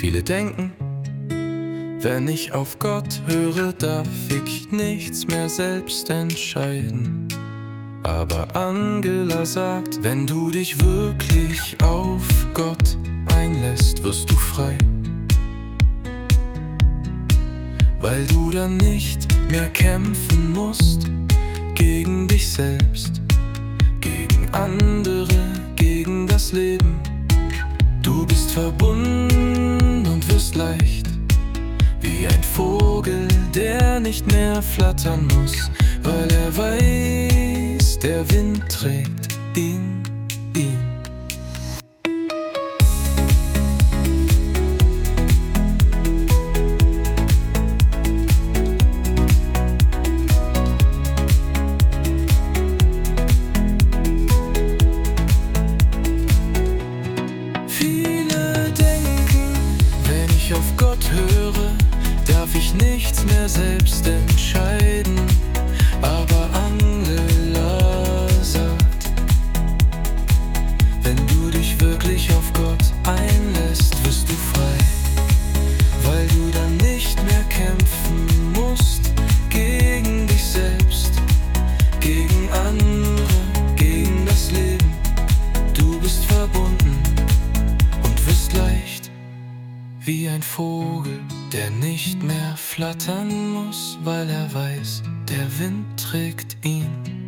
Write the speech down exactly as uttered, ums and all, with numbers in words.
Viele denken, wenn ich auf Gott höre, darf ich nichts mehr selbst entscheiden. Aber Angela sagt, wenn du dich wirklich auf Gott einlässt, wirst du frei. Weil du dann nicht mehr kämpfen musst gegen dich selbst, gegen andere, gegen das Leben. Du bist verbunden und wirst leicht, wie ein Vogel, der nicht mehr flattern muss, weil er weiß, der Wind trägt ihn, ihn. Viele denken, wenn ich auf Gott höre, darf ich nichts mehr selbst entscheiden. Aber Angela sagt, wenn du dich wirklich auf Gott einlässt, wirst du frei. Weil du dann nicht mehr kämpfen musst gegen dich selbst, gegen andere, gegen das Leben. Du bist verbunden und wirst leicht, wie ein Vogel, der nicht mehr flattern muss, weil er weiß, der Wind trägt ihn.